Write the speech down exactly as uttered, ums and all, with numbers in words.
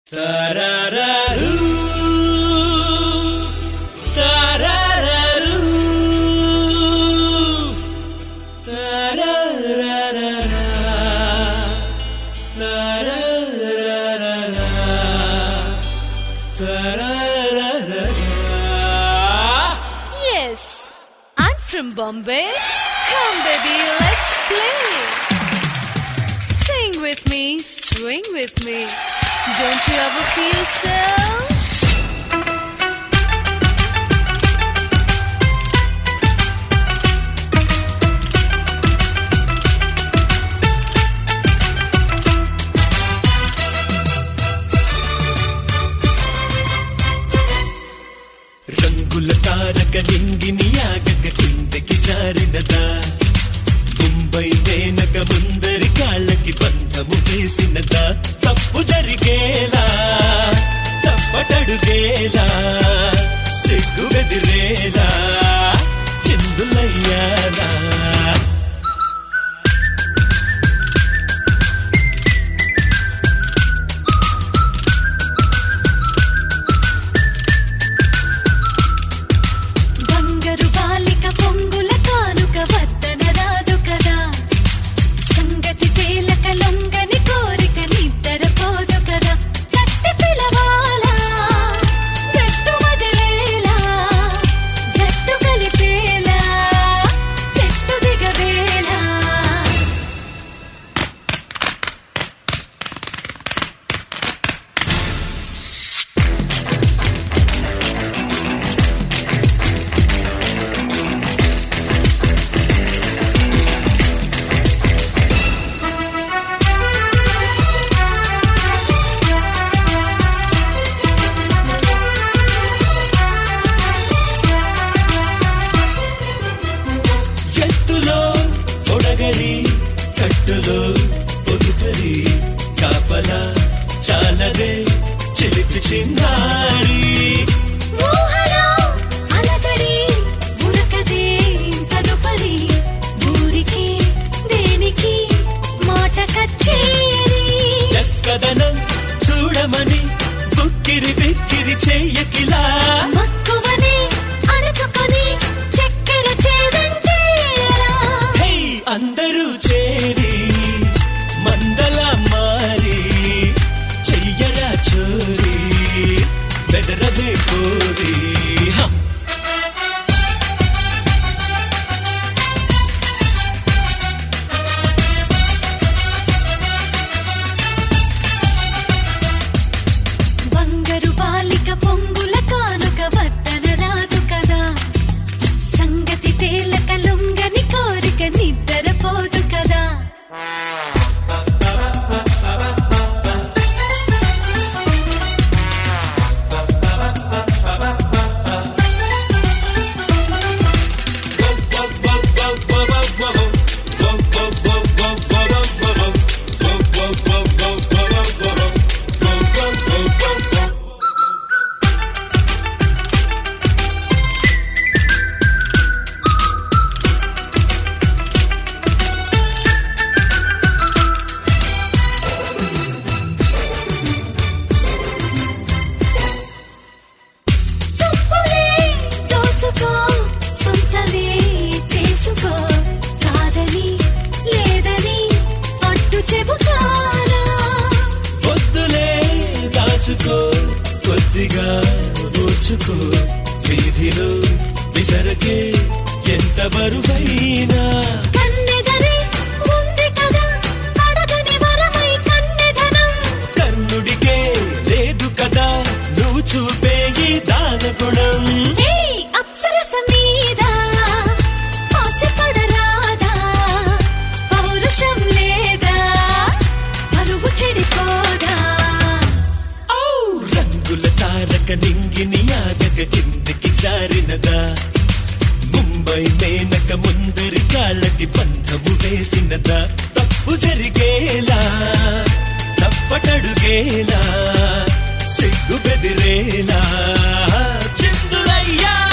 Yes, I'm from Bombay. Come baby, let's play. Sing with me, swing with me. Don't you ever feel so? రంగుల తారక నింగిని ఆగక కిందకి జారినదా ముంబై మేనక ముందరి కాళ్ళకి బంధము వేసినదా తప్పు జరిగేలా తప్పటడుగేలా సిగ్గు బెదిరేలా చిందులయ్యాలా కట్టులో పొదుపరి కాపలా చాలదే చిలిపి చిన్నారి మోహలో అలజడి ఉరకదే తదుపరి ఊరికి దేనికి మాట కచ్చేరి చక్కదనం చూడమని బుక్కిరి బిక్కిరి చెయ్యకిలా మక్కువని అరచుకొని చక్కెర చేదంటే హే అందరూ చేరి మందల మారి చెయ్యరా చోరీ బెదరదే కోరి బంగారు బాలిక పొంగుల కానుక వద్దన రాదు కదా సంగతి తేలక లొంగని కోరిక నిద్రపోదు కదా సొంపులే దోచుకో సొంతమే చేసుకో కాదని లేదని అడ్డు చెబుతానా పొద్దులే దాచుకో కొద్దిగా దోచుకో వీధిలో విసరకే ఎంత బరువైనా కన్నెదరే ఉంది కదా అడగని వరమై కన్నెదనం కర్ణుడికే లేదు కదా నువ్వు చూపే ఈ దాన గుణం ఏ అప్సరస మీద ఆశపడరాదా పౌరుషం లేదా పరువు చెడిపోదా ఔ రంగుల తారక నింగిని ఆగక కిందకి జారినదా ముంబై మేనక ముందరి కాళ్ళకి బంధము వేసినదా తప్పు జరిగేలా తప్పటడుగేలా సిగ్గు బెదిరేలా చిందులయ్యా